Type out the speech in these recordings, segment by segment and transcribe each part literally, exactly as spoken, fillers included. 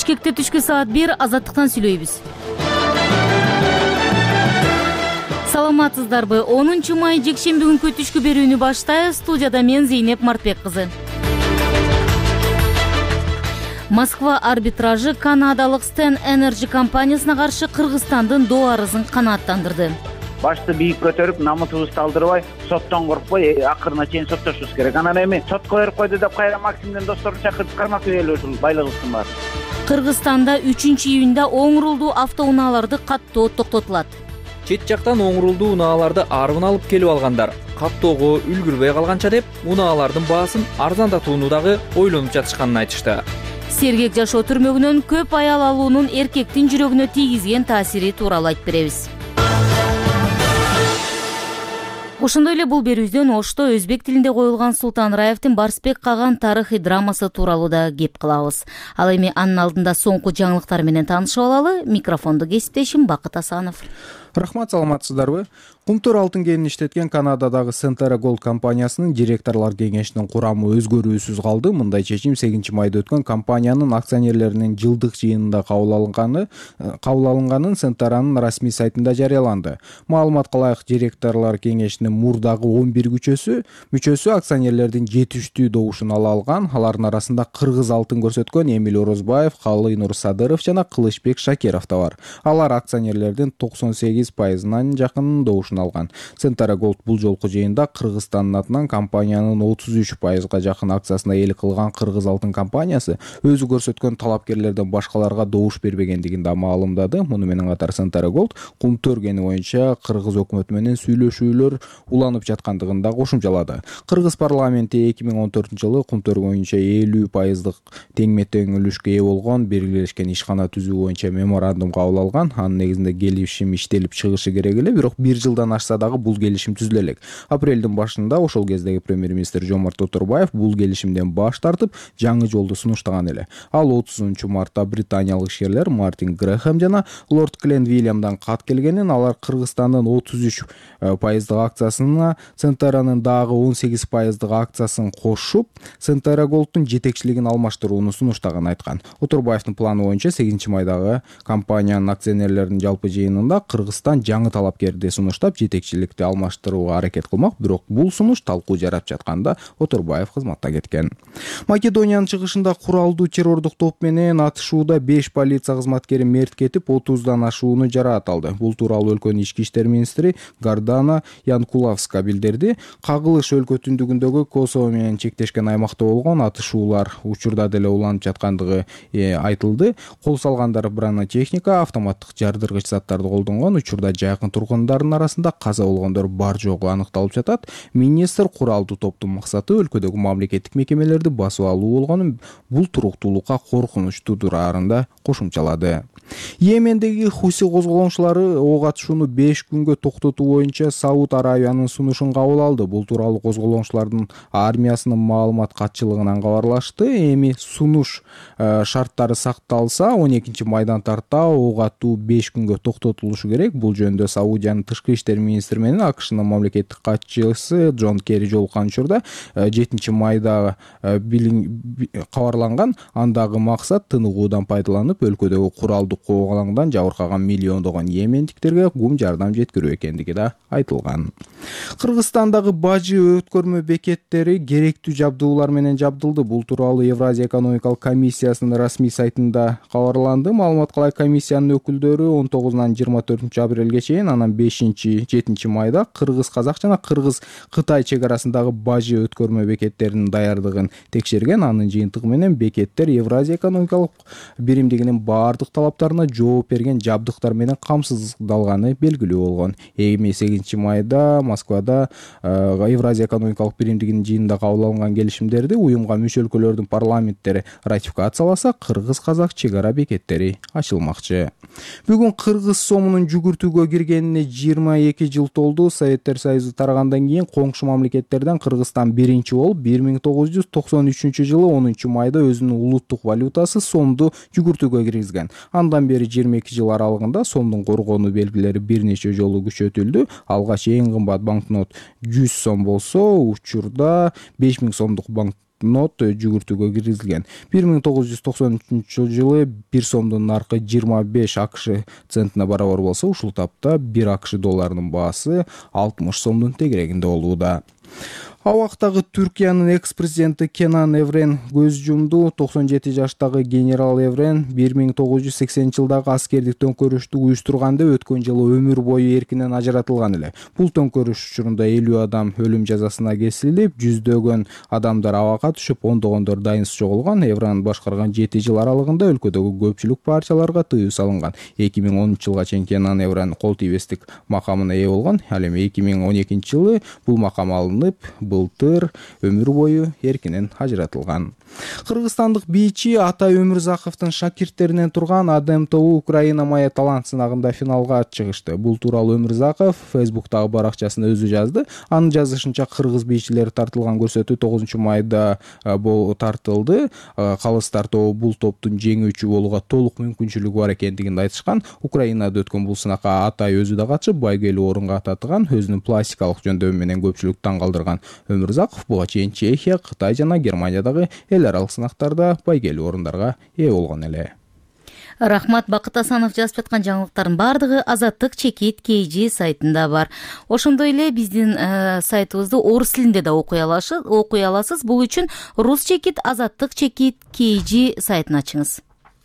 Бишкекте түшкү саат бир азаттыктан сүйлөйбүз. Саламатсыздарбы? онунчу май жекшемби күнкү түшкү берүүнү баштайбыз. Студияда мен Зейнеп Мартбек кызы. Москва арбитражы канадалык Стен Energy компаниясына каршы Кыргызстандын доо арызын канааттандырды. Башты бийик көтөрүп, намытыбызды алдырбай, соттон коркпой, акырына чейин соттошубуз керек. Анан эми сотко берип койду деп кайра Максимден досторун чакырып кармап берели ушул байлыгыбыздын баарын. Кыргызстанда үчүнчү июнда оң рулдуу автоунааларды каттоо токтотулат. Чет жактан оң рулдуу унааларды арбын алып келип алгандар каттоого үлгүрбөй калганча деп унаалардын баасын арзандатууну дагы ойлонуп жатышканын айтышты. Сергек жашоо түрмөгүнөн көп аял алуунун эркектин жүрөгүнө тийгизген таасири тууралуу айтып беребиз. Ошондой эле бул берүүбүздөн Ошто өзбек тилинде коюлган Султан Раевдин Барсбек каган тарыхый драмасы тууралуу да кеп кылабыз. Ал эми анын алдында соңку жаңылыктар менен таанышып алалы. Микрофонду кесиптешим Бакыт Асанов. Рахмат, саламатсыздарбы? Кумтур алтын кенин иштеткен Канададагы Centera Gold компаниясынын директорлор кеңешинин курамы өзгөрүүсүз калды. Мындай чечим сегизинчи майда өткөн компаниянын акционерлеринин жылдык жыйынында кабыл алынганы, кабыл алынганын Centera'нын расмий сайтында жарыяланды. Маалымат кылайык, директорлор кеңешинин мурдагы он бир күчөсү, мүчөсү акционерлердин жетиштүү добушун ала алган. Алардын арасында кыргыз алтын көрсөткөн Эмиль Орозбаев, Калыйнур Садыров жана Кылычбек Шакиров да бар. Алар акционерлердин токсон сегиз пайызынан жакынын добушун алган. Centera Gold бул жолку жыйында Кыргызстандын атынан компаниянын отуз үч пайызга жакын акциясына ээлик кылган Кыргыз алтын компаниясы өзү көрсөткөн талапкерлерден башкаларга добуш бербегендигин да маалымдады. Муну менен катар Centera Gold кумту өргени боюнча Кыргыз өкмөтү менен сүйлөшүүлөр уланып жаткандыгын да кошумчалады. Кыргыз парламенти эки миң он төртүнчү жылы кумту боюнча элүү пайыздык тең тең үлүшкө ээ болгон белгилешкен ишкана түзүү боюнча меморандум кабыл алган. Анын негизинде келишим иштелип чыгышы керек эле, бирок бир жылдан ашса дагы бул келишим түзүлө элек. Апрелдин башында ошол кездеги премьер-министр Жомарт Оторбаев бул келишимден баш тартып, жаңы жолду сунуштаган эле. Ал отузунчу мартта британиялык ишкерлер Мартин Грэхэм жана лорд Клен Вильямдан кат келгенин, алар Кыргызстандын отуз үч пайыздык акциясына Centera'нын дагы он сегиз пайыздык акциясын кошуп, Centera Gold'дун жетекчилигин алмаштырууну сунуштаган айткан. Оторбаевдин планы боюнча сегизинчи майдагы компаниянын акционерлеринин жалпы жыйынында Кыргызстан жаңы талапкерди сунуштап, жетекчиликти алмаштырууга аракет кылмак, бирок бул сунуш талкуу жарап жатканда Оторбаев кызматта кеткен. Македониянын чыгышында куралдуу террордук топ менен атышууда беш полиция кызматкери мерт кетип, отуздан ашууну жараат алды. Бул тууралуу өлкөнүн ички иштер министри Гардана Янкулавска билдирди. Кагылыш өлкө түндүгүндөгү Косово менен чектешкен аймакта болгон атышуулар учурда деле уланып жаткандыгы айтылды. Кол салгандар бронетехника, автоматтык жардыргыч заттарды колдонгон. Учурда жакын тургундардын арасында каза болгондор бар жогу аныкталып жатат. Министр куралдуу топтун максаты өлкөдөгү мамлекеттик мекемелерди басып алуу болгонун, бул туруктуулукка коркунуч туудурарын да кошумчалады. Йемендеги Хуси козголоңчулары ок атышууну беш күнгө токтотуу боюнча Сауд Арабиянын сунушун кабыл алды. Бул тууралуу козголоңчулардын армиясынын маалымат катчылыгынан кабарлашты. Эми сунуш шарттары сакталса, он экинчи майдан тарта ок атуу беш күнгө токтотулушу керек. Бул жөнүндө Саудиянын тышкы иштер министри менен АКШнын мамлекеттик катчысы Джон Керри жолуккан учурда жетинчи майда кабарланган. Андагы максат тыныгуудан пайдаланып өлкөдөгү куралдык кубалаңдан жабыркаган миллиондогон йемендиктерге кум жардам жеткирүү экендиги да айтылган. Кыргызстандагы бажы өткөрмө бекеттери керектүү жабдуулар менен жабдылды. Бул тууралуу Евразия экономикалык комиссиясынын расмий сайтында кабарланды. Маалымат кылайык, комиссиянын өкүлдөрү он тогузунан жыйырма төртүнчү апрелге чейин, анан бешинчи жетинчи майда кыргыз-казак жана кыргыз-кытай чек арасындагы бажы өткөрмө бекеттеринин даярдыгын текшерген. Анын жыйынтыгы менен бекеттер Евразия экономикалык биримдигинин баардык талаптарына жооп берген жабдыктар менен камсыздалганы белгилүү болгон. Эми сегизинчи майда Москвада Евразия экономикалык биримдигинин жыйынында кабыл алынган келишимдерди уюмга мүчө өлкөлөрдүн парламенттери ратификацияласа, кыргыз-казак чек ара бекеттери ачылмакчы. Бүгүн кыргыз сомунун жүгүртүүгө киргенине жыйырма эки жыл толду. Советтер Союзу тарагандан кийин коңшу мамлекеттерден Кыргызстан биринчи болуп бир миң тогуз жүз токсон үчүнчү жылы онунчу майда өзүнүн улуттук валютасы сомду жүгүртүүгө киргизген. Андан бери жыйырма эки жыл аралыгында сомдун коргонуу белгилери бир нече жолу күчөтүлдү. Алгач эң кымбат банкнот жүз сом болсо, учурда беш миң сомдук банк банкнот жүгүртүүгө киргизилген. бир миң тогуз жүз токсон үчүнчү жылы бир сомдун наркы жыйырма беш акш центине барабар болсо, ушул тапта бир акш долларынын баасы алтымыш сомдун тегерегинде болууда. Абактагы Түркиянын экс-президенти Кенан Эврен көз жумду. токсон жети жаштагы генерал Эврен бир миң тогуз жүз сексенинчи жылдагы аскердик төңкөрүштү уюштурганда өткөн жылы өмүр бою эркинен ажыратылган эле. Бул төңкөрүш учурунда элүү адам өлүм жазасына кесилип, жүздөгөн адамдар абакка түшүп, ондогондор дайынсыз жоголгон. Эврен башкарган жети жыл аралыгында өлкөдөгү көпчүлүк партияларга тыюу салынган. эки миң онунчу жылга чейин Кенан Эврен кол тийбестик макамына ээ болгон. Ал эми эки миң он экинчи жылы бул макам алынып, былтыр өмүр бою эркинен ажыратылган. Кыргызстандык бийчи Атай Өмүрзаковдун шакирттеринен турган Адем тобу Украина моя талант сынагында финалга чыгышты. Бул тууралуу Өмүрзаков Фейсбуктагы баракчасында өзү жазды. Анын жазышынча, кыргыз бийчилери тартылган көрсөтүү тогузунчу майда болуп тартылды. Калыс тартоо бул топтун жеңүүчү болууга толук мүмкүнчүлүгү бар экендигин айтышкан. Украинада өткөн бул сынакка Атай өзү да катышып, байгелүү орунга татыган. Өзүнүн пластикалык жөндөмү менен көпчүлүктү таң калтырган Өмүрзаков буга чейин Чехия, Кытай жана Германиядагы эл аралык сынактарда байгелүү орундарга ээ болгон эле. Рахмат. Бакыт Асанов жазып жаткан жаңылыктардын бардыгы Азаттык чекит кей жи сайтында бар. Ошондой эле биздин ә, сайтыбызды орус тилинде да окуй аласыз. Окуй аласыз. Бул үчүн рус чекит Азаттык чекит кей жи сайтын ачыңыз.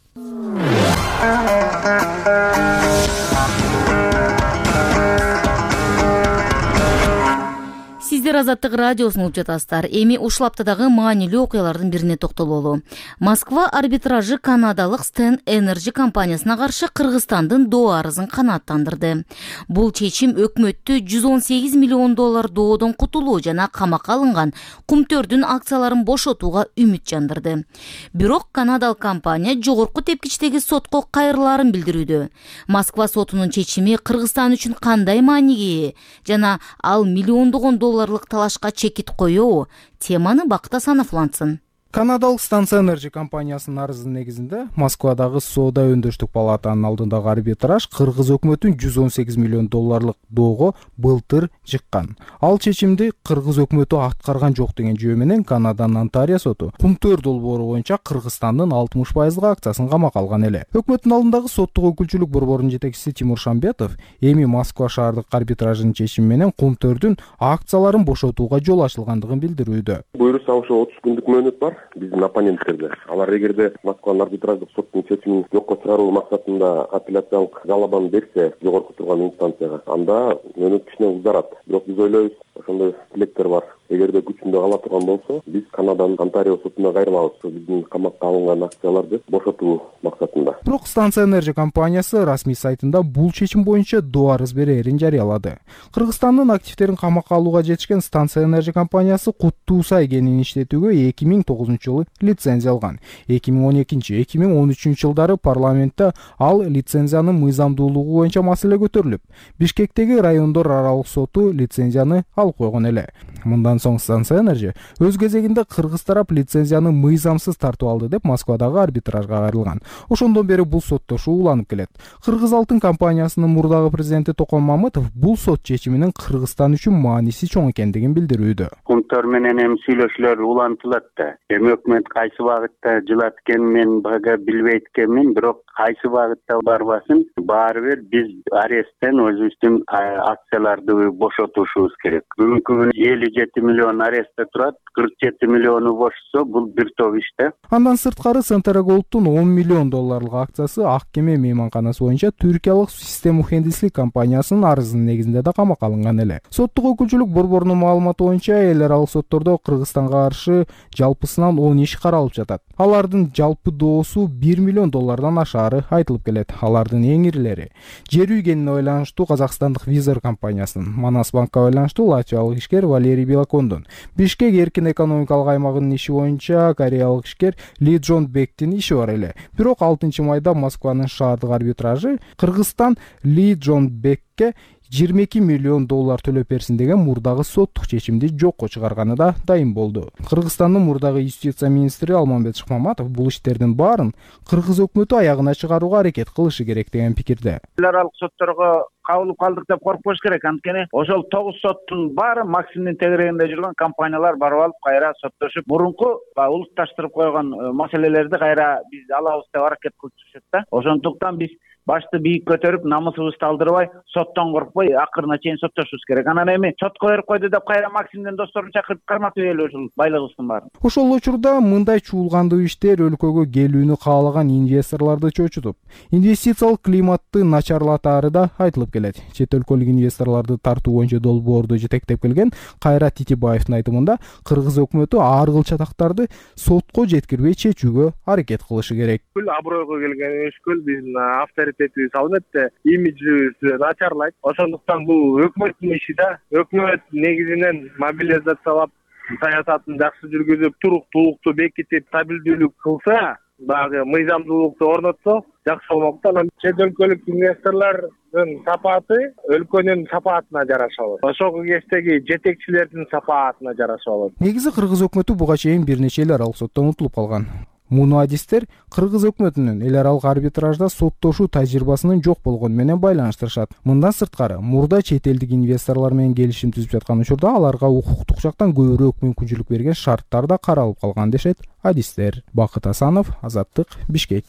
Сиздер Азаттык радиосун угуп жатасыздар. Эми ушул аптадагы маанилүү окуялардын бирине токтололу. Москва арбитражы канадалык Стен Энерджи компаниясына каршы Кыргызстандын доо арызын канааттандырды. Бул чечим өкмөттү жүз он сегиз миллион доллар доодон кутулуу жана камакка алынган кумтөрдүн акцияларын бошотууга үмүт жандырды. Бирок канадалык компания жогорку тепкичтеги сотко кайрылаарын билдирүүдө. Москва сотунун чечими Кыргызстан үчүн кандай мааниге ээ жана ал миллиондогон доллар талашка чекит коёбу? Теманы Бакыт Асанов улантсын. Канадалык Станция Энерджи компаниясынын арызынын негизинде Москвадагы соода өндүрүштүк палатанын алдындагы арбитраж кыргыз өкмөтүн жүз он сегиз миллион долларлык доого былтыр жыккан. Ал чечимди кыргыз өкмөтү аткарган жок деген жөө менен Канаданын Онтарио соту кумтөр долбоору боюнча Кыргызстандын алтымыш пайыздык акциясын камакка алган эле. Өкмөттүн алдындагы соттук өкүлчүлүк борборунун жетекчиси Тимур Шамбетов эми Москва шаардык арбитражынын чечими менен кумтөрдүн акцияларын бошотууга жол ачылгандыгын билдирүүдө. Буйрук салуучу отуз күндүк мөөнөт бар. Биздин оппоненттерде алар эгерде Москванын арбитраждык соттун чечимин жокко чыгаруу максатында апелляциялык жалобаны берсе жогорку турган инстанцияга, анда мөөнөт кичине узарат. Бирок биз ойлойбуз, ошондой тилектер бар. Эгерде күчүндө кала турган болсо, биз Канаданын Онтарио сотуна кайрылабыз, биздин камакка алынган акцияларды бошотуу максатында. Бирок Станция Энерджи компаниясы расмий сайтында бул чечим боюнча доо арыз берээрин жарыялады. Кыргызстандын активдерин камакка алууга жетишкен Станция Энерджи компаниясы куттуу сай кенин иштетүүгө эки миң тогузунчу жылы лицензия алган. эки миң он экинчи — эки миң он үчүнчү жылдары парламентте ал лицензиянын мыйзамдуулугу боюнча маселе көтөрүлүп, Бишкектеги райондор аралык соту лицензияны алып койгон эле. Мындан соң Станция Энерджи өз кезегинде кыргыз тарап лицензияны мыйзамсыз тартып алды деп Москвадагы арбитражга кайрылган. Ошондон бери бул соттошуу уланып келет. Кыргыз Алтын компаниясынын мурдагы президенти Токон Мамытов бул сот чечиминин Кыргызстан үчүн мааниси чоң экендигин билдирүүдө. Кумтөр менен эми сүйлөшүүлөр улантылат да. Эми өкмөт кайсы багытта жылат экенин мен бага билбейт экенмин, бирок кайсы багытта барбасын, баары бир биз аресттен өзүбүздүн акцияларды бошотушубуз керек. Бүгүнкү күнү элүү жети миллион арестте турат, кырк жети миллиону бошсо, бул бир топ иште. Андан сырткары Центра Голдтун он миллион долларлык акциясы Ак кеме мейманканасы боюнча түркиялык Систем Мухендислик компаниясынын арызынын негизинде да камакка алынган эле. Соттук өкүлчүлүк борборунун маалыматы боюнча эл аралык соттордо Кыргызстанга каршы жалпысынан он иш каралып жатат. Алардын жалпы доосу бир миллион доллардан ашаары айтылып келет. Алардын эң ирилери жер үйгенине байланыштуу Казакстандык Визер компаниясынын, Манас банкка байланыштуу латвиялык ишкер Валерий Белокондун, Бишкек эркин экономикалык аймагынын иши боюнча кореялык ишкер Ли Джон Бектин иши бар эле. Бирок алтынчы майда Москванын шаардык арбитражы Кыргызстан Ли Джон Бекке жыйырма эки миллион доллар төлөп берсин деген мурдагы соттук чечимди жокко чыгарганы да дайым болду. Кыргызстандын мурдагы юстиция министри Алмамбет Шыкмаматов бул иштердин баарын кыргыз өкмөтү аягына чыгарууга аракет кылышы керек деген пикирде. Эл аралык сотторго кабылып калдык деп коркпош керек. Анткени ошол тогуз соттун баары максимдин тегерегинде жүргөн компаниялар барып алып кайра соттошуп, мурунку улутташтырып койгон маселелерди кайра биз алабыз деп аракет кылып жүрүшөт да. Ошондуктан биз башты бийик көтөрүп, намысыбызды алдырбай, соттон коркпой, акырына чейин соттошубуз керек. Анан эми сотко берип койду деп кайра максимден досторун чакырып карматып ийели ушул байлыгыбыздын баарын. Ошол учурда мындай чуулгандуу иштер өлкөгө келүүнү каалаган инвесторлорду чочутуп, инвестициялык климатты начарлатаары да айтылып келет. Чет өлкөлүк инвесторлорду тартуу боюнча долбоорду жетектеп келген Кайрат Титибаевдин айтымында, Кыргыз өкмөтү ар кыл чатактарды сотко жеткирбей чечүүгө аракет кылышы керек. Бүл абройго келген ишкөл биздин авторитетибиз, албетте имиджибиз начарлайт. Ошондуктан бул өкмөттүн иши да. Өкмөт негизинен мобилизациялап, саясатын жакшы жүргүзүп, туруктуулукту бекитип, стабилдүүлүк кылса, дагы мыйзамдуулукту орнотсо жакшы болмок да. Анан чет өлкөлүк инвесторлордун сапааты өлкөнүн сапаатына жараша болот. Ошол кечтеги жетекчилердин сапаатына жараша болот. Негизи Кыргыз өкмөтү буга чейин бир нече эл аралык соттон утулуп калган. Муну адистер Кыргыз өкмөтүнүн эл аралык арбитражда соттошуу тажрыйбасынын жок болгону менен байланыштырышат. Мындан сырткары, мурда чет элдик инвесторлор менен келишим түзүп жаткан учурда аларга укуктук жактан көбүрөөк мүмкүнчүлүк берген шарттар да каралып калган дешет адистер. Бакыт Асанов, Азаттык, Бишкек.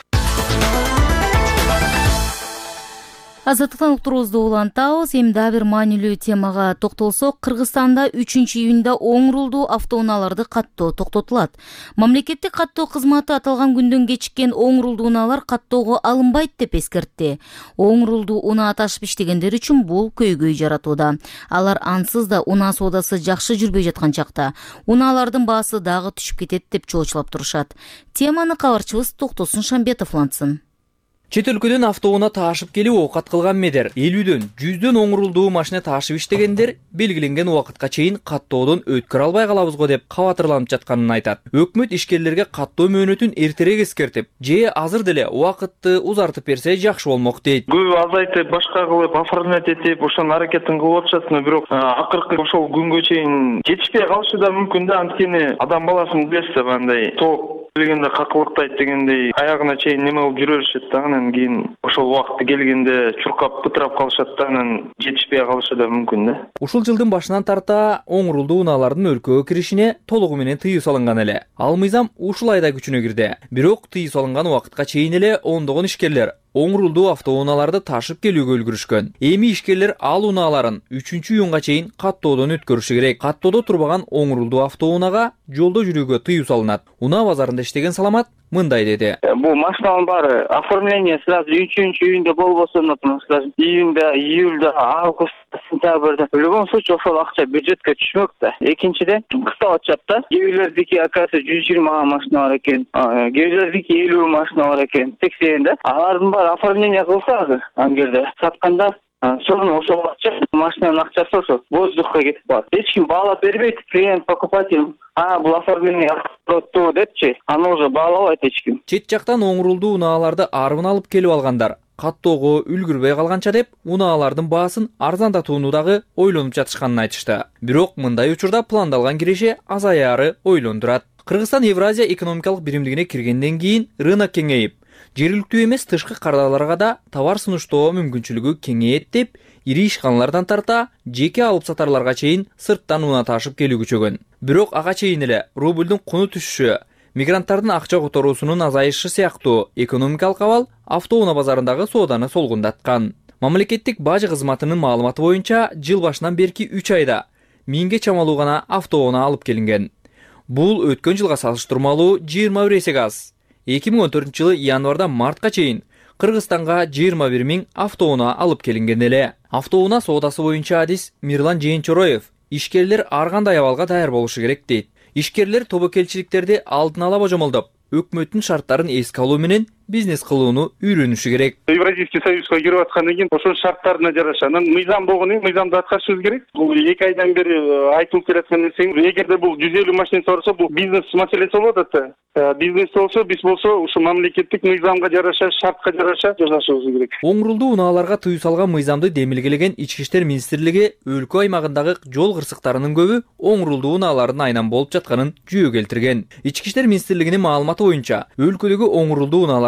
Азаттыктан уктуруубузду улантабыз. Эми дагы бир маанилүү темага токтолсок, Кыргызстанда үчүнчү июнда оңрулдуу автоунааларды каттоо токтотулат. Мамлекеттик каттоо кызматы аталган күндөн кечиккен оңрулдуу унаалар каттоого алынбайт деп эскертти. Оңрулдуу унаа ташып иштегендер үчүн бул көйгөй жаратууда. Алар ансыз да унаа соодасы жакшы жүрбөй жаткан чакта унаалардын баасы дагы түшүп кетет деп чоочулап турушат. Теманы кабарчыбыз Токтосун Шамбетов улантсын. Чет өлкөдөн автоунаа таашып келип оокат кылган медер элүүдөн жүздөн оңрулдуу машина таашып иштегендер белгиленген убакытка чейин каттоодон өткөрө албай калабыз го деп кабатырланып жатканын айтат. Өкмөт ишкерлерге каттоо мөөнөтүн эртерээк эскертип, же азыр деле убакытты узартып берсе жакшы болмок дейт. Көп азайтып, башка кылып, оформлять этип, ошонун аракетин кылып атышат, бирок акыркы ошол күнгө чейин жетишпей калышы да мүмкүн да. Анткени адам баласын билесиз, андай тоок келгенде какылыктайт дегендей аягына чейин неме болуп жүрө беришет да. Анан кийин ошол убакыты келгенде чуркап бытырап калышат да, анан жетишпей калышы да мүмкүн да. Ушул жылдын башынан тарта оңрулдуу унаалардын өлкөгө киришине толугу менен тыюу салынган эле. Ал мыйзам ушул айда күчүнө кирди. Бирок тыюу салынган убакытка чейин эле ондогон ишкерлер оңрулдуу автоунааларды ташып келүүгө үлгүрүшкөн. Эми ишкерлер ал унааларын үчүнчү июнга чейин каттоодон өткөрүшү керек. Каттоодо турбаган оңрулдуу автоунаага жолдо жүрүүгө тыюу салынат. Унаа базарында иштеген Саламат мындай деди. Бул машиналардын баары оформление сразу үчүнчү июнда болбосо, например, июнда, июльда, августта, сентябрда. В любом случае ошол акча бюджетке түшмөк да. Экинчиден, кыска атышат да. Кээ бирлердики оказывается жүз жыйырма машина бар экен, кээ бирлердики элүү машина бар экен, сексен да. Алардын баары оформление кылса, ангерде сатканда сону ошол акча, машинанын акчасы ошо воздухка кетип калат. Эч ким баалап бербейт, клиент, покупатель, а бул оформление кылыптуу депчи, аны уже баалабайт эч ким. Чет жактан оңрулдуу унааларды арбын алып келип алгандар каттоого үлгүрбөй калганча деп унаалардын баасын арзандатууну дагы ойлонуп жатышканын айтышты. Бирок мындай учурда пландалган киреше азаяры ойлондурат. Кыргызстан Евразия экономикалык биримдигине киргенден кийин рынок кеңейип, жергиликтүү эмес тышкы кардаларга да товар сунуштоо мүмкүнчүлүгү кеңейет деп, ири ишканалардан тарта жеке алып сатарларга чейин сырттан унаа ташып келүү күчөгөн. Бирок ага чейин эле рубльдун куну түшүшү, мигранттардын акча которуусунун азайышы сыяктуу экономикалык абал автоунаа базарындагы сооданы солгундаткан. Мамлекеттик бажы кызматынын маалыматы боюнча жыл башынан берки үч айда миңге чамалуу гана автоунаа алып келинген. Бул өткөн жылга салыштырмалуу жыйырма бир эсеге аз. эки миң он төртүнчү жылы январдан мартка чейин Кыргызстанга жыйырма бир миң автоунаа алып келинген эле. Автоунаа соодасы боюнча адис Мирлан Жээнчороев ишкерлер ар кандай абалга даяр болушу керек дейт. Ишкерлер тобокелчиликтерди алдын ала божомолдоп, өкмөттүн шарттарын эске алуу менен бизнес кылууну үйрөнүшү керек. Евразийский союзга кирип аткандан кийин ошол шарттарына жараша анан мыйзам болгону мыйзамды аткарышыбыз керек. Бул эки айдан бери айтылып келаткан нерсе. Эгерде бул жүз элүү машина барса, бул бизнес маселеси болот да. Бизнес болсо, биз болсо, ушу мамлекеттик мыйзамга жараша, шартка жараша жасашыбыз керек. Оңрулдуу унааларга тыюу салган мыйзамды демилгелеген Ички иштер министрлиги өлкө аймагындагы жол кырсыктарынын көбү оңрулдуу унаалардын айынан болуп жатканын жүйө келтирген. Ички иштер министрлигинин маалыматы боюнча, өлкөдөгү оңрулдуу унаалар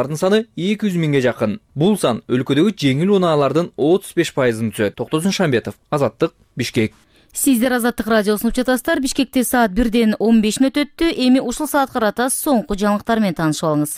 унаалардын саны эки жүз миңге жакын. Бул сан өлкөдөгү жеңил унаалардын отуз беш пайызын түзөт. Токтосун Шамбетов, Азаттык, Бишкек. Сиздер Азаттык радиосун угуп жатасыздар. Бишкекте саат бирден он беш мүнөт өттү. Эми ушул саатка карата соңку жаңылыктар менен таанышып алыңыз.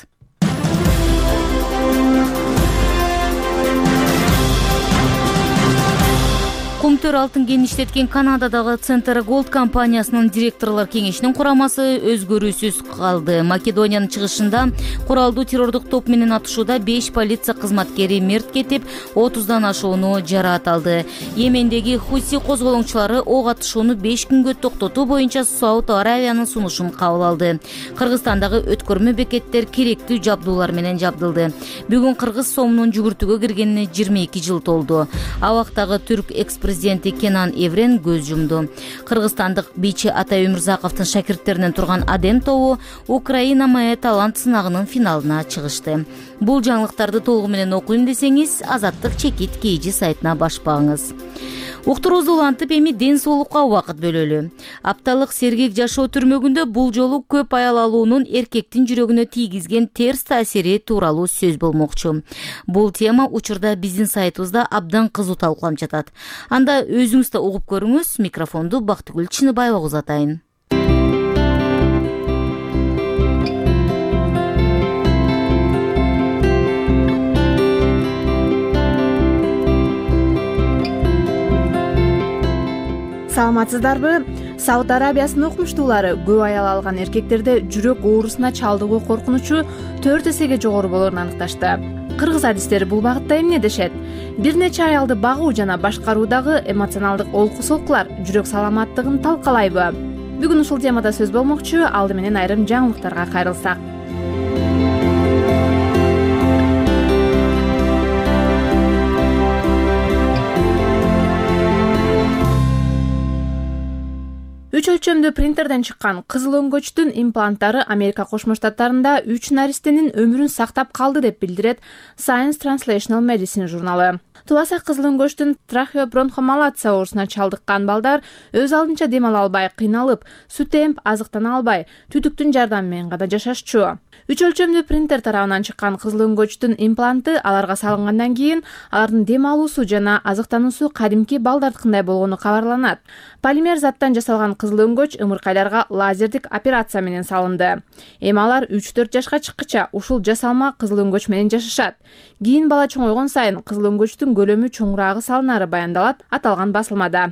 Кумтөр алтын кенин иштеткен Канададагы Центр Голд компаниясынын директорлор кеңешинин курамасы өзгөрүүсүз калды. Македониянын чыгышында куралдуу террордук топ менен атышууда беш полиция кызматкери мерт кетип, отуздан ашууну жараат алды. Йемендеги Хуси козголоңчулары ок атышууну беш күнгө токтотуу боюнча Сауд Аравиянын сунушун кабыл алды. Кыргызстандагы өткөрмө бекеттер керектүү жабдуулар менен жабдылды. Бүгүн кыргыз сомунун жүгүртүүгө киргенине жыйырма эки жыл толду. Абактагы түрк экспресс Президенти Кенан Еврен көз жумду. Кыргызстандык бийчи Атай Өмүрзаковдун шакирттеринен турган Адем тобу Украина Мая талант сынагынын финалына чыгышты. Бул жаңылыктарды толугу менен окуйм десеңиз, Азаттык чекит кейжи сайтына башпаңыз. Уктуруубузду улантып, эми ден соолукка убакыт бөлөлү. Апталык сергек жашоо түрмөгүндө бул жолу көп аял алуунун эркектин жүрөгүнө тийгизген терс таасири тууралуу сөз болмокчу. Бул тема учурда биздин сайтыбызда абдан кызуу талкууланып жатат. Анда өзүңүз да угуп көрүңүз. Микрофонду Бактыгүл Чыныбаева узатайын. Саламатсыздарбы? Сауд Арабиясынын окумуштуулары көп аял алган эркектерде жүрөк оорусуна чалдыгуу коркунучу төрт эсеге жогору болоорун аныкташты. Кыргыз адистери бул багытта эмне дешет? Бир нече аялды багуу жана башкаруудагы эмоционалдык олку-солкулар жүрөк саламаттыгын талкалайбы? Бүгүн ушул темада сөз болмокчу. Алды менен айрым жаңылыктарга кайрылсак. Үч өлчөмдүү принтерден чыккан кызыл өңгөчтүн импланттары Америка Кошмо Штаттарында үч наристенин өмүрүн сактап калды деп билдирет Science Translational Medicine журналы. Тубаса кызыл өңгөчтүн трахеобронхомалация оорусуна чалдыккан балдар өз алдынча дем ала албай, кыйналып, сүт эмип, азыктана албай, түтүктүн жардамы менен гана жашашчу. Үч өлчөмдүү принтер тарабынан чыккан кызыл өңгөчтүн импланты аларга салынгандан кийин алардын дем алуусу жана азыктануусу кадимки балдардыкындай болгону кабарланат. Полимер заттан жасалган кызыл өңгөч ымыркайларга лазердик операция менен салынды. Эми алар үч төрт жашка чыккыча ушул жасалма кызыл өңгөч менен жашашат. Кийин бала чоңойгон сайын кызыл өңгөчтүн көлөмү чоңураагы салынары баяндалат аталган басылмада.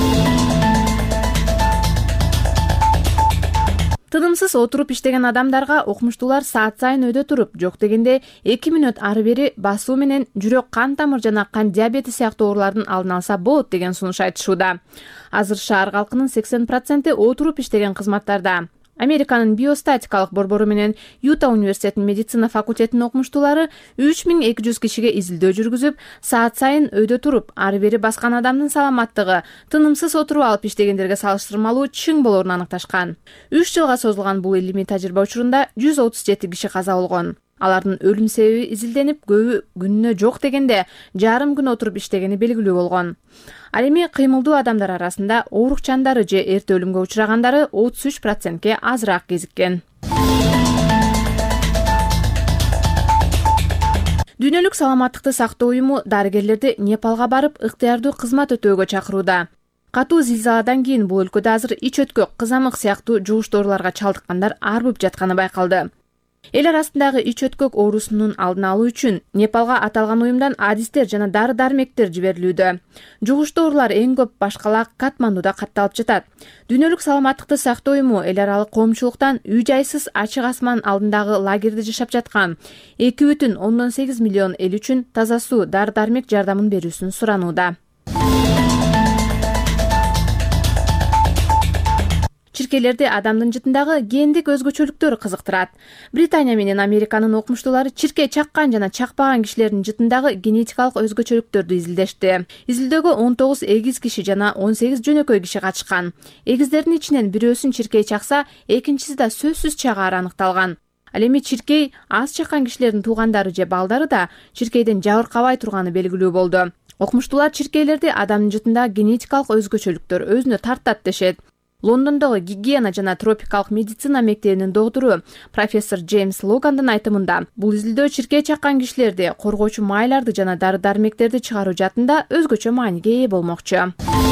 Тынымсыз отуруп иштеген адамдарга окумуштуулар саат сайын өйдө туруп, жок дегенде эки мүнөт ары бери басуу менен жүрөк кан тамыр жана кан диабети сыяктуу оорулардын алдын алса болот деген сунуш айтышууда. Азыр шаар калкынын сексен проценти отуруп иштеген кызматтарда. Американын биостатикалык борбору менен Юта университетинин медицина факультетинин окумуштуулары үч миң эки жүз кишиге изилдөө жүргүзүп, саат сайын өйдө туруп, ары бери баскан адамдын саламаттыгы тынымсыз отуруп алып иштегендерге салыштырмалуу чың болоорун аныкташкан. үч жылга созулган бул илимий тажрыйба учурунда жүз отуз жети киши каза болгон. Алардын өлүм себеби изилденип, көбү күнүнө жок дегенде жарым күн отуруп иштегени белгилүү болгон. Ал эми кыймылдуу адамдар арасында оорукчандары же эрте өлүмгө учурагандары отуз үч процентке азыраак кезиккен. Дүйнөлүк саламаттыкты сактоо уюму дарыгерлерди Непалга барып, ыктыярдуу кызмат өтөөгө чакырууда. Катуу зилзаладан кийин бул өлкөдө азыр ич өткөк, кызамык сыяктуу жугуш дооруларга чалдыккандар арбып жатканы байкалды. Эл арасындагы ич өткөк оорусунун алдын алуу үчүн Непалга аталган уюмдан адистер жана дары-дармектер жиберилүүдө. Жугуш доорулар эң көп башкалак Катмандуда катталып жатат. Дүйнөлүк саламаттыкты сактоо уюму эл аралык коомчулуктан үй-жайсыз ачык асман алдындагы лагерде жашап жаткан эки бүтүн ондон сегиз миллион эл үчүн таза суу, дары-дармек жардамын берүүсүн суранууда. Чиркейлерди адамдын жытындагы гендик өзгөчөлүктөр кызыктырат. Британия менен Американын окумуштуулары чирке чаккан жана чакпаган кишилердин жытындагы генетикалык өзгөчөлүктөрдү изилдешти. Изилдөөгө он тогуз эгиз киши жана он сегиз жөнөкөй киши катышкан. Эгиздердин ичинен бирөөсүн чиркей чакса, экинчиси да сөзсүз чагары аныкталган. Ал эми чиркей аз чаккан кишилердин туугандары же балдары да чиркейден жабыркабай турганы белгилүү болду. Окумуштуулар чиркейлерди адамдын жытындагы генетикалык өзгөчөлүктөр өзүнө тартат дешет. Лондондогу гигиена жана тропикалык медицина мектебинин доктору профессор Джеймс Логандын айтымында, бул изилдөө чиркей чаккан кишилерди коргоочу майларды жана дары-дармектерди чыгаруу жаатында өзгөчө мааниге ээ болмокчу.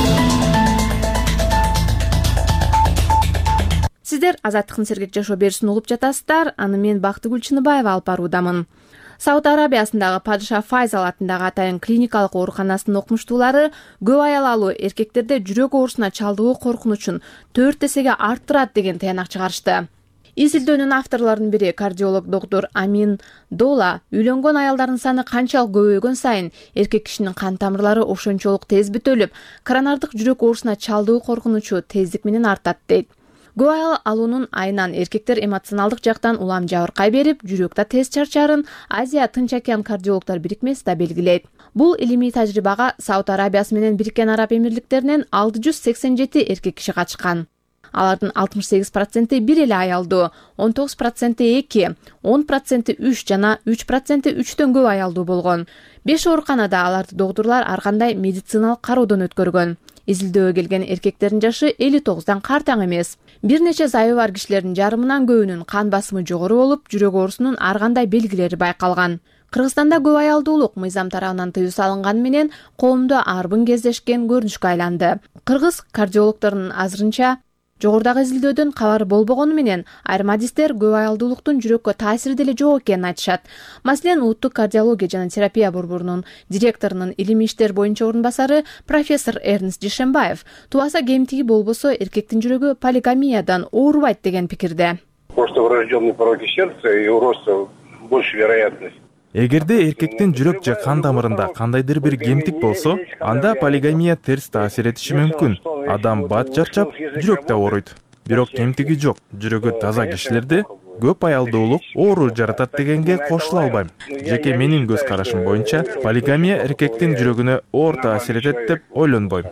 Сиздер Азаттыктын сергек жашоо берүүсүн угуп жатасыздар. Аны мен Бактыгүл Чыныбаева алып баруудамын. Сауд Арабиясындагы падыша Файзал атындагы атайын клиникалык ооруканасынын окумуштуулары көп аял алуу эркектерде жүрөк оорусуна чалдыгуу коркунучун төрт эсеге арттырат деген таянак чыгарышты. Изилдөөнүн авторлорунун бири кардиолог доктор Амин Дола үйлөнгөн аялдардын саны канчалык көбөйгөн сайын эркек кишинин кан тамырлары ошончолук тез бүтөлүп, коронардык жүрөк оорусуна чалдыгуу коркунучу тездик менен артат дейт. Көп аял алуунун айынан эркектер эмоционалдык жактан улам жабыркай берип, жүрөк да тез чарчарын Азия Тынч океан кардиологдор бирикмеси да белгилейт. Бул илимий тажрыйбага Сауд Арабиясы менен Бириккен Араб Эмирликтеринен алты жүз сексен жети эркек киши катышкан. Алардын алтымыш сегиз проценти бир эле аялдуу, он тогуз проценти эки, он проценти үч жана үч проценти үчтөн көп аялдуу болгон. беш ооруканада аларды доктурлар ар кандай медициналык кароодон өткөргөн. Изилдөөгө келген эркектердин жашы элүү тогуздан картаң эмес. Бир нече зайыбы бар кишилердин жарымынан көбүнүн кан басымы жогору болуп, жүрөк оорусунун ар кандай белгилери байкалган. Кыргызстанда көп аялдуулук мыйзам тарабынан тыюу салынганы менен коомдо арбын кездешкен көрүнүшкө айланды. Кыргыз кардиологдорунун азырынча жогорудагы изилдөөдөн кабары болбогону менен айрым адистер көп аялдуулуктун жүрөккө таасири деле жок экенин айтышат. Маселен, Улуттук кардиология жана терапия борборунун директорунун илимий иштер боюнча орун басары профессор Эрнст Дишембаев тубаса кемтиги болбосо эркектин жүрөгү полигамиядан оорубайт деген пикирде. Просто врожденный пороки сердца и у роста больше вероятность. Эгерде эркектин жүрөк же кан тамырында кандайдыр бир кемтик болсо, анда полигамия терс таасир этиши мүмкүн. Адам бат чарчап, жүрөк да ооруйт. Бирок кемтиги жок, жүрөгү таза кишилерде көп аялдуулук оору жаратат дегенге кошула албайм. Жеке менин көз карашым боюнча, полигамия эркектин жүрөгүнө оор таасир этет деп ойлонбойм.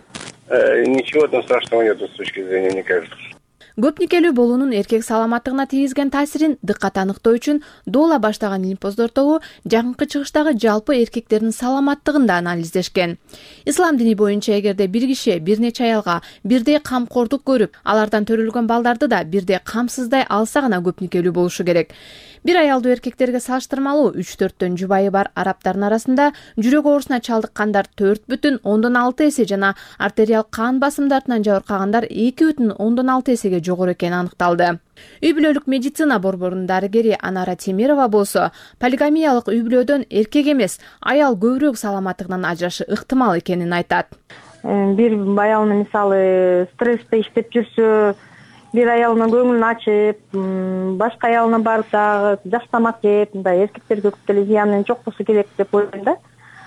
Ничего там страшного нет с точки зрения, мне кажется. Көп никелүү болуунун эркек саламаттыгына тийгизген таасирин дыккат аныктоо үчүн Дола баштаган илим-поздордогу жакынкы чыгыштагы жалпы эркектердин саламаттыгын да анализдешкен. Ислам дини боюнча эгерде бир киши бир нече аялга бирдей камкордук көрүп, алардан төрөлгөн балдарды да бирдей камсыздай алса гана көп никелүү болушу керек. Бир аялдуу эркектерге салыштырмалуу үч төрттөн жубайы бар арабтардын арасында жүрөк оорусуна чалдыккандар төрт бүтүн ондон алты эсе жана артериал кан басымдарынан жабыркагандар эки бүтүн ондон алты эсеге жогору экени аныкталды. Үй бүлөлүк медицина борборунун дарыгери Анара Темирова болсо, полигамиялык үй бүлөдөн эркек эмес, аял көбүрөөк саламаттыгынан ажырашы ыктымал экенин айтат. Бир аялын мисалы стрессте иштеп жүрсө, бир аялына көңүлүн ачып, башка аялына барып дагы жаш тамак жеп, мындай эркектерге көп деле зыянын жокпосу керек деп ойлойм да.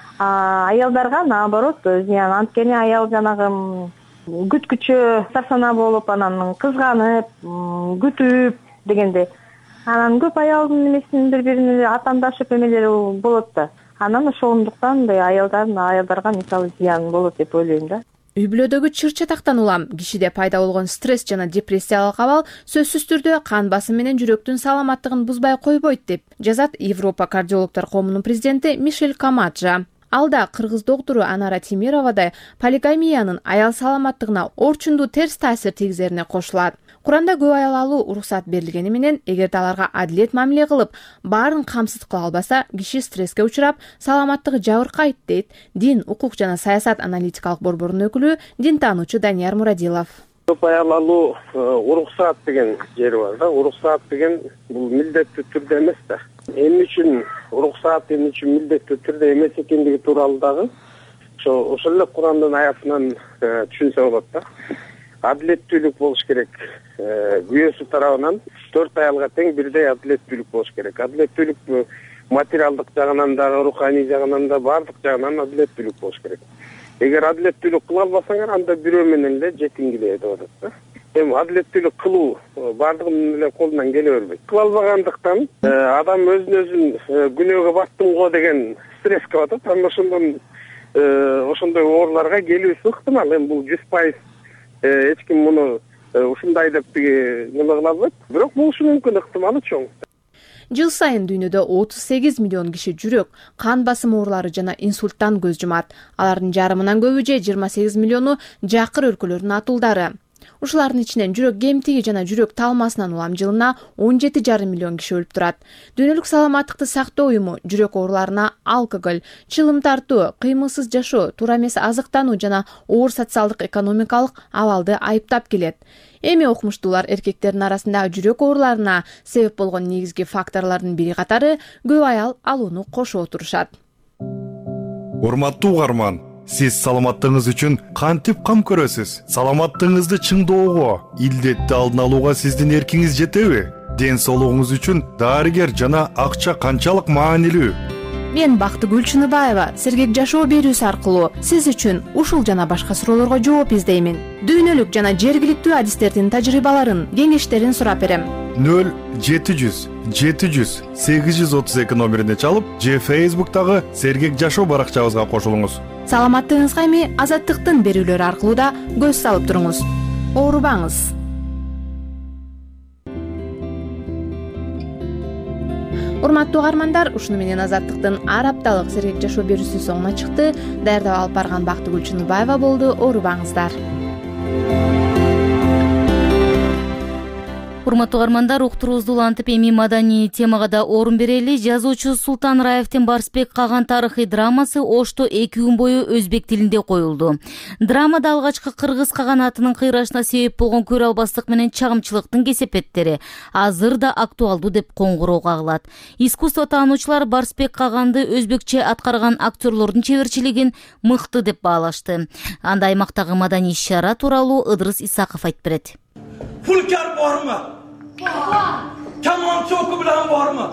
Аялдарга наоборот зыян, анткени аял жанагы күткүчө сарсана болуп, анан кызганып, күтүп дегенде, анан көп аялдын эмесин бири-бирине атандашып эмелери болот да. Анан ошондуктан мындай аялдардын аялдарга мисалы зыян болот деп ойлойм да. Үй бүлөдөгү чыр-чатактан улам кишиде пайда болгон стресс жана депрессиялык абал сөзсүз түрдө кан басым менен жүрөктүн саламаттыгын бузбай койбойт деп жазат Европа кардиологдор коомунун президенти Мишель Камаджа. Алда кыргыз доктору Анара Темировадай полигамиянын аял саламаттыгына орчундуу терс таасир тийгизерине кошулат. Куранда көп аял алуу уруксат берилгени менен, эгерде аларга адилет мамиле кылып, баарын камсыз кыла албаса, киши стресске учурап, саламаттыгы жабыркайт дейт Дин, укук жана саясат аналитикалык борборунун өкүлү, дин таануучу Данияр Мурадилов. Көп аял алуу уруксат деген жери бар да. Уруксат деген бул милдеттүү түрдө эмес да. Эмне үчүн уруксат, эмне үчүн милдеттүү түрдө эмес экендиги тууралуу дагы ошо ошол эле Курандын аятынан түшүнсө болот да. Адилеттүүлүк болуш керек. Күйөөсү тарабынан төрт аялга тең бирдей адилеттүүлүк болуш керек. Адилеттүүлүк материалдык жагынан да, руханий жагынан да, баардык жагынан адилеттүүлүк болуш керек. Эгер адилеттүүлүк кыла албасаңар, анда бирөө менен эле жетиңгиле деп атат да. Эми адилеттүүлүк кылуу баардыгынын эле колунан келе бербейт. Кыла албагандыктан адам өзүн өзүн күнөөгө баттым го деген стресске батат. Анан ошондон ошондой ооруларга келүүсү ыктымал. Эми бул жүз пайыз эч ким муну ушундай деп неме кыла албайт. Бирок болушу мүмкүн, ыктымалы чоң. Жыл сайын дүйнөдө отуз сегиз миллион киши жүрөк, кан басым оорулары жана инсульттан көз жумат. Алардын жарымынан көбү же жыйырма сегиз миллиону жакыр өлкөлөрдүн атуулдары. Ушулардын ичинен жүрөк кемтиги жана жүрөк талмасынан улам жылына он жети жарым миллион киши өлүп турат. Дүйнөлүк саламаттыкты сактоо уюму жүрөк ооруларына алкоголь, чылым тартуу, кыймылсыз жашоо, туура эмес азыктануу жана оор социалдык экономикалык абалды айыптап келет. Эми окумуштуулар эркектердин арасындагы жүрөк ооруларына себеп болгон негизги факторлордун бири катары көп аял алууну кошуп отурушат. Урматтуу угарман, сиз саламаттыгыңыз үчүн кантип кам көрөсүз? Саламаттыгыңызды чыңдоого, илдетти алдын алууга сиздин эркиңиз жетеби? Ден соолугуңуз үчүн дарыгер жана акча канчалык маанилүү? Мен Бактыгүл Чыныбаева сергек жашоо берүүсү аркылуу сиз үчүн ушул жана башка суроолорго жооп издеймин. Дүйнөлүк жана жергиликтүү адистердин тажрыйбаларын, кеңештерин сурап берем. нөл жети жүз жети жүз сегиз жүз отуз эки номерине чалып, же Facebook'тагы сергек жашоо баракчабызга кошулуңуз. Саламаттыгыңызга эми Азаттыктын берүүлөрү аркылуу да көз салып туруңуз. Оорубаңыз. Урматтуу угармандар, ушуну менен Азаттыктын ар апталык сергек жашоо берүүсү соңуна чыкты. Даярдап алып барган Бактыгүл Чыныбаева болду. Оорубаңыздар. Урматтуу угармандар, уктуруубузду улантып эми маданий темага да орун берели. Жазуучу Султан Раевдин Барсбек Каган тарыхый драмасы Ошто эки күн бою өзбек тилинде коюлду. Драмада алгачкы кыргыз каганатынын кыйрашына себеп болгон көрө албастык менен чагымчылыктын кесепеттери азыр да актуалдуу деп коңгуроо кагылат. Искусство таануучулар Барсбек Каганды өзбекче аткарган актерлордун чеберчилигин мыкты деп баалашты. Анда аймактагы маданий иш-чара тууралуу Ыдырыс Исаков айтып берет. Fulkar bormi? Kamonchi o'qi bilan bormi?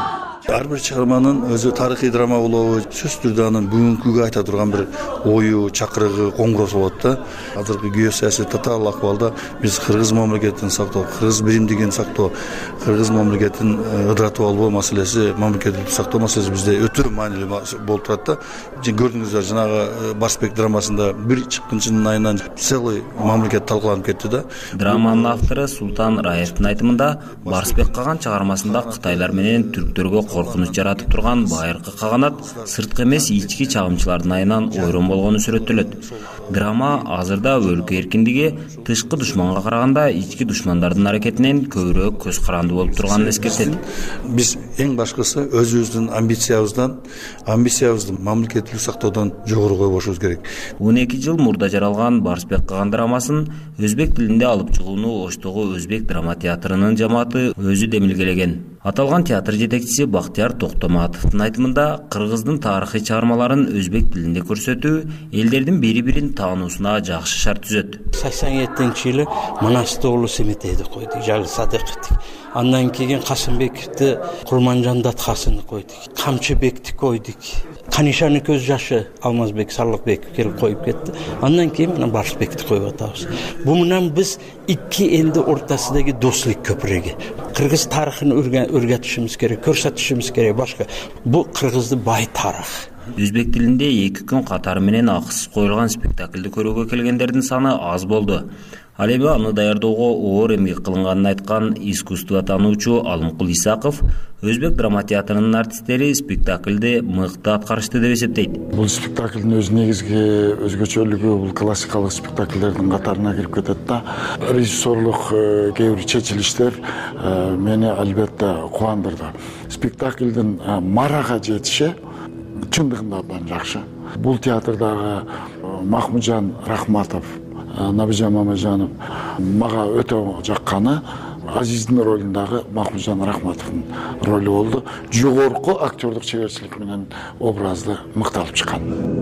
Har bir чыгарманын өзү тарыхый драма болобу, сөзсүз түрдө анын бүгүнкүгө айта турган бир ою, чакырыгы, коңгуроосу болот да. Азыркы геосаясий татаал акыбалда биз кыргыз мамлекетин сактоо, кыргыз биримдигин сактоо, кыргыз мамлекетин ыдыратып алуу маселеси, мамлекеттик сактоо маселеси бизде өтө маанилүү болуп турат да. Көрдүңүздөр, жанагы Барсбек драмасында бир чыккынчынын айынан целый мамлекет талкаланып кетти да. Драманын автору Султан Раевдин айтымында Барсбек Каган чыгармасында кытайлар менен түрктөргө коркунуч жаратып турган байыркы каганат сырткы эмес ички чагымчылардын айынан ойрон болгону сүрөттөлөт. Драма азырда өлкө эркиндиги тышкы душманга караганда ички душмандардын аракетинен көбүрөөк көз карандуу болуп турганын эскертет. Биз эң башкысы өзүбүздүн амбициябыздан, амбициябызды мамлекеттик сактоодон жогору койбошубуз керек. он эки жыл мурда жаралган Барсбек Каган драмасын өзбек тилинде алып чыгууну Оштогу өзбек драма театрынын жамааты өзү демилгелеген. Аталган театр жетекчиси Бактияр Токтоматовдун айтымында кыргыздын тарыхый чыгармаларын өзбек тилинде көрсөтүү элдердин бири-бирин таануусуна жакшы шарт түзөт. сексен жетинчи жылы Манастыоğlu Семетейди койдук, Жалы Садыковду. Андан кийин Касымбековду, Курманжан Даткасыны койдук, Камчыбекти койдук. Канишаны көз жашы Алмазбек Сарлыкбеков келип коюп кетти. Андан кийин мына Барсбекти коюп атабыз. Бу менен биз эки элдин ортосундагы достук көпүрөгү кыргыз тарыхын өргөтүшүбүз керек, көрсөтүшүбүз керек. Башка бу кыргыздын бай тарыхы. Өзбек тилинде эки күн катары менен акысыз коюлган спектакльди көрүүгө келгендердин саны аз болду. Ал эми аны даярдоого оор эмгек кылынганын айткан искусство таануучу Алымкул Исаков өзбек драма театрынын артисттери спектакльди мыкты аткарышты деп эсептейт. Бул спектаклдин өз негизги өзгөчөлүгү бул классикалык спектакльдердин катарына кирип кетет да. Режиссерлук кээ бир чечилиштер мени албетте кубандырды. Спектаклдин марага жетиши чындыгында абдан жакшы. Бул театрдагы Махмуджан Рахматов, Набижан Мамажанов мага өтө жакканы Азиздин ролундагы Махмуджан Рахматовдун ролу болду. Жогорку актердук чеберчилик менен образды мыкты алып чыккан.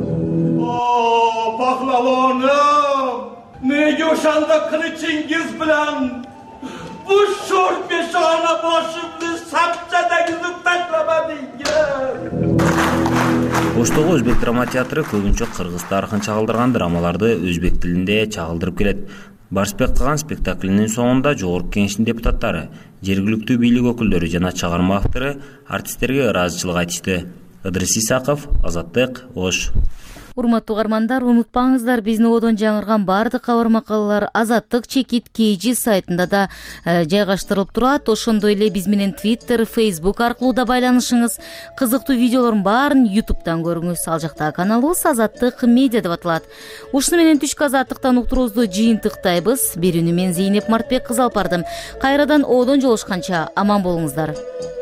О, пахлавоным, неге ошондо кылычыңыз билан bu şor beşana başımды сапчадагызып ташламадыңыз? Оштогу өзбек драма театры көбүнчө кыргыз тарыхын чагылдырган драмаларды өзбек тилинде чагылдырып келет. Барсбек Каган спектаклинин соңунда жогорку кеңештин депутаттары, жергиликтүү бийлик өкүлдөрү жана чыгарма автору артисттерге ыраазычылык айтышты. Ыдырыс Исаков, Азаттык, Ош. урматтуу угармандар, унутпаңыздар, биздин одон жаңырган баардык кабар макалалар Азаттык чекит kg сайтында да жайгаштырылып турат. Ошондой эле биз менен Twitter, Facebook аркылуу да байланышыңыз. Кызыктуу видеолордун баарын YouTube'дан көрүңүз. Ал жактагы каналыбыз Азаттык медиа деп аталат. Ушуну менен түшкү азаттыктан уктуруубузду жыйынтыктайбыз. Берүүнү мен Зейнеп Мартбек кызы алып бардым. Кайрадан одон жолушканча аман болуңуздар.